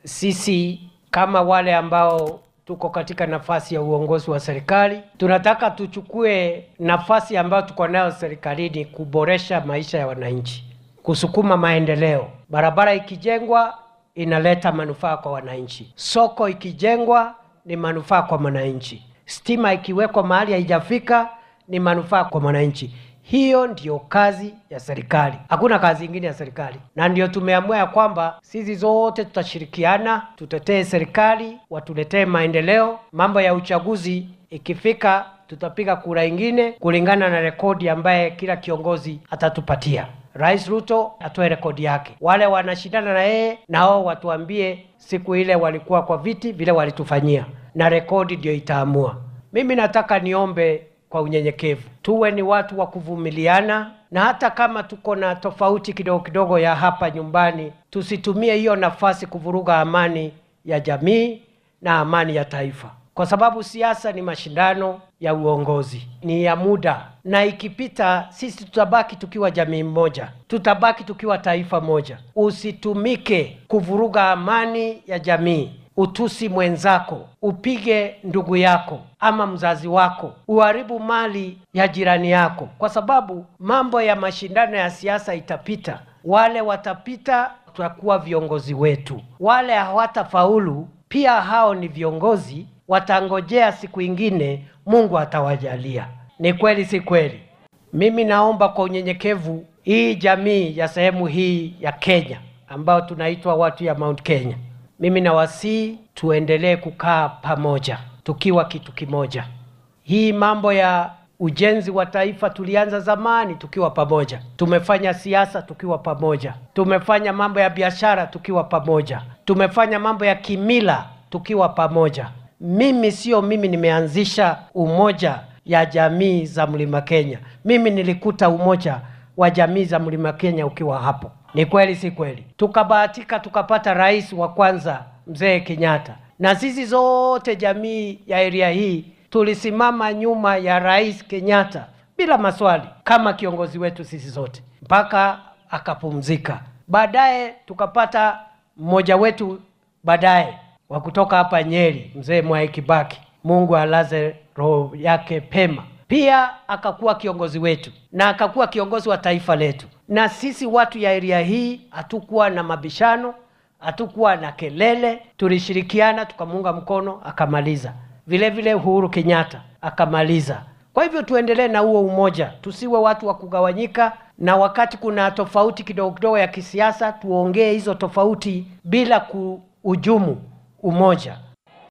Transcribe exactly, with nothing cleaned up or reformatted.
sisi kama wale ambao tuko katika nafasi ya uongozi wa serikali, tunataka tuchukue nafasi ambayo tuko nayo serikalini kuboresha maisha ya wananchi, kusukuma maendeleo. Barabara ikijengwa inaleta manufaa kwa wananchi. Soko ikijengwa ni manufaa kwa wananchi. Stima ikiwekwa mahali haijafika ni manufaa kwa wananchi. Hiyo ndiyo kazi ya serikali. Hakuna kazi nyingine ya serikali. Na ndio tumeamua ya kwamba sisi zote tutashirikiana, tutetee serikali, watuletee maendeleo. Mambo ya uchaguzi ikifika, tutapiga kura ingine kulingana na rekodi ambaye kila kiongozi atatupatia. Rais Ruto atoe rekodi yake. Wale wanashindana na yeye nao watuambie siku ile walikuwa kwa viti vile walitufanyia, na rekodi ndio itaamua. Mimi nataka niombe kwa unyenyekevu, tuwe ni watu wa kuvumiliana, na hata kama tuko na tofauti kidogo kidogo ya hapa nyumbani, tusitumie hiyo nafasi kuvuruga amani ya jamii na amani ya taifa. Kwa sababu siasa ni mashindano ya uongozi, ni ya muda, na ikipita sisi tutabaki tukiwa jamii moja, tutabaki tukiwa taifa moja. Usitumike kuvuruga amani ya jamii, utusi mwenzako, upige ndugu yako ama mzazi wako, uharibu mali ya jirani yako, kwa sababu mambo ya mashindano ya siasa itapita. Wale watapita tutakuwa viongozi wetu, wale hawatafaulu pia hao ni viongozi, watangojea siku ingine Mungu atawajalia. Ni kweli si kweli? Mimi naomba kwa unyenyekevu, hii jamii ya sehemu hii ya Kenya ambao tunaitwa watu ya Mount Kenya, mimi nawasihi tuendelee kukaa pamoja tukiwa kitu kimoja. Hii mambo ya ujenzi wa taifa tulianza zamani tukiwa pamoja. Tumefanya siasa tukiwa pamoja. Tumefanya mambo ya biashara tukiwa pamoja. Tumefanya mambo ya kimila tukiwa pamoja. Mimi sio mimi nimeanzisha umoja ya jamii za Mlima Kenya. Mimi nilikuta umoja wa jamii za Mlima Kenya ukiwa hapo. Ni kweli si kweli? Tukabahatika tukapata rais wa kwanza Mzee Kenyatta. Na sisi zote jamii ya area hii tulisimama nyuma ya Rais Kenyatta bila maswali kama kiongozi wetu sisi zote mpaka akapumzika. Baadaye tukapata mmoja wetu baadaye wa kutoka hapa Nyeri, Mzee Mwai Kibaki. Mungu alaze roho yake pema. Pia akakuwa kiongozi wetu na akakuwa kiongozi wa taifa letu. Na sisi watu ya area hii hatukuwa na mabishano, hatukuwa na kelele, tulishirikiana tukamunga mkono akamaliza. Vile vile Uhuru Kenyatta akamaliza. Kwa hivyo tuendelee na huo umoja, tusiwe watu wa kugawanyika, na wakati kuna tofauti kidogo kidogo ya kisiasa tuongee hizo tofauti bila kuhujumu umoja.